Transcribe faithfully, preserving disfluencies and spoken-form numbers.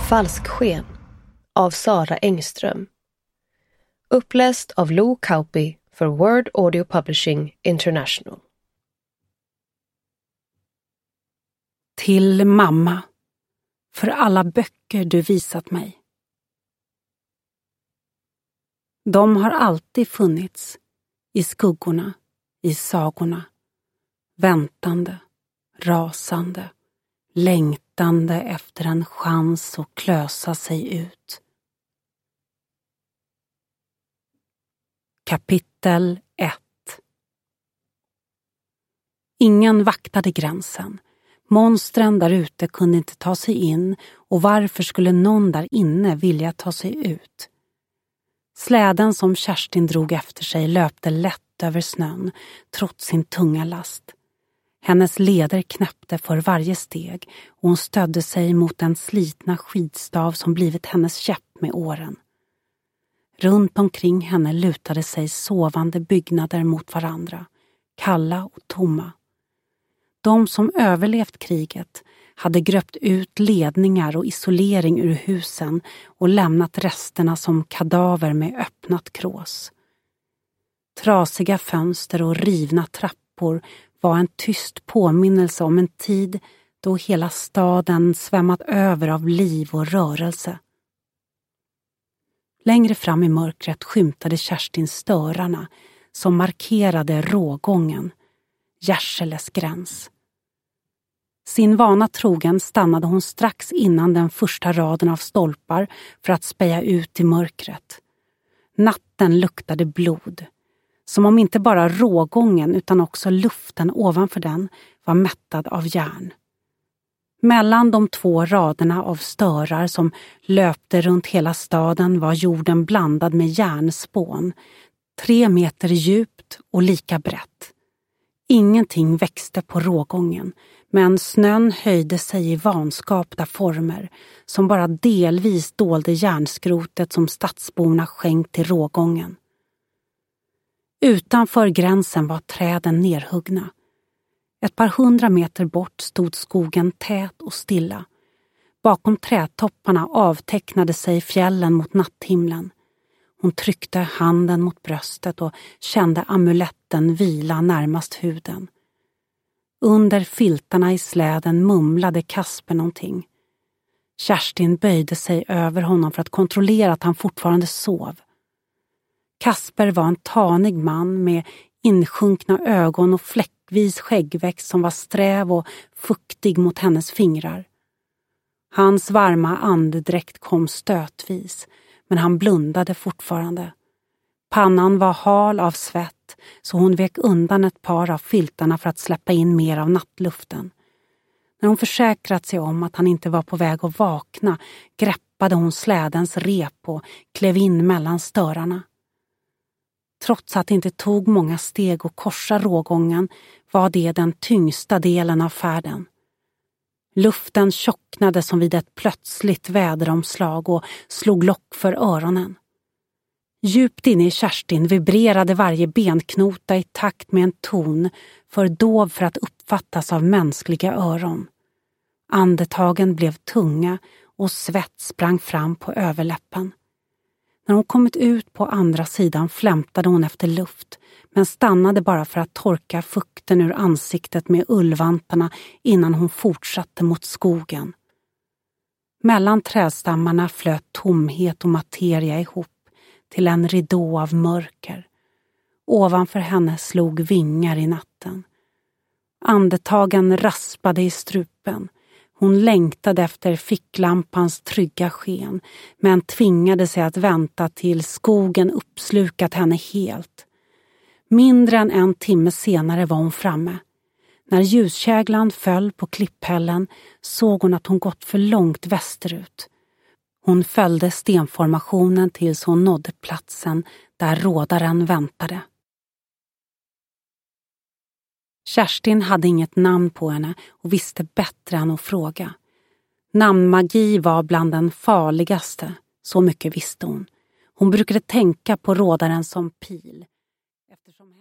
Falsksken av Sara Engström. Uppläst av Lo Kauppi för Word Audio Publishing International. Till mamma, för alla böcker du visat mig. De har alltid funnits, i skuggorna, i sagorna, väntande, rasande, längtande efter en chans att klösa sig ut. Kapitel ett. Ingen vaktade gränsen. Monstren där ute kunde inte ta sig in, och varför skulle någon där inne vilja ta sig ut? Släden som Kerstin drog efter sig löpte lätt över snön, trots sin tunga last. Hennes leder knäppte för varje steg, och hon stödde sig mot den slitna skidstav som blivit hennes käpp med åren. Runt omkring henne lutade sig sovande byggnader mot varandra, kalla och tomma. De som överlevt kriget hade gröpt ut ledningar och isolering ur husen och lämnat resterna som kadaver med öppnat krås. Trasiga fönster och rivna trappor var en tyst påminnelse om en tid då hela staden svämmat över av liv och rörelse. Längre fram i mörkret skymtade Kerstin störarna som markerade rågången, Gärseles gräns. Sin vana trogen stannade hon strax innan den första raden av stolpar för att speja ut i mörkret. Natten luktade blod, som om inte bara rågången utan också luften ovanför den var mättad av järn. Mellan de två raderna av störar som löpte runt hela staden var jorden blandad med järnspån, tre meter djupt och lika brett. Ingenting växte på rågången, men snön höjde sig i vanskapta former som bara delvis dolde järnskrotet som stadsborna skänkt till rågången. Utanför gränsen var träden nerhuggna. Ett par hundra meter bort stod skogen tät och stilla. Bakom trädtopparna avtecknade sig fjällen mot natthimlen. Hon tryckte handen mot bröstet och kände amuletten vila närmast huden. Under filtarna i släden mumlade Kasper någonting. Kerstin böjde sig över honom för att kontrollera att han fortfarande sov. Kasper var en tanig man med insjunkna ögon och fläckvis skäggväxt som var sträv och fuktig mot hennes fingrar. Hans varma andedräkt kom stötvis, men han blundade fortfarande. Pannan var hal av svett, så hon vek undan ett par av filtarna för att släppa in mer av nattluften. När hon försäkrat sig om att han inte var på väg att vakna greppade hon slädens rep och klev in mellan störarna. Trots att det inte tog många steg att korsa rågången var det den tyngsta delen av färden. Luften tjocknade som vid ett plötsligt väderomslag och slog lock för öronen. Djupt inne i Kerstin vibrerade varje benknota i takt med en ton för dov för att uppfattas av mänskliga öron. Andetagen blev tunga och svett sprang fram på överläppen. När hon kommit ut på andra sidan flämtade hon efter luft, men stannade bara för att torka fukten ur ansiktet med ullvantarna innan hon fortsatte mot skogen. Mellan trädstammarna flöt tomhet och materia ihop till en ridå av mörker. Ovanför henne slog vingar i natten. Andetagen raspade i strupen. Hon längtade efter ficklampans trygga sken, men tvingade sig att vänta till skogen uppslukat henne helt. Mindre än en timme senare var hon framme. När ljuskäglan föll på klipphällen såg hon att hon gått för långt västerut. Hon följde stenformationen tills hon nådde platsen där rådaren väntade. Kerstin hade inget namn på henne och visste bättre än att fråga. Namnmagi var bland den farligaste, så mycket visste hon. Hon brukade tänka på rådaren som pil, eftersom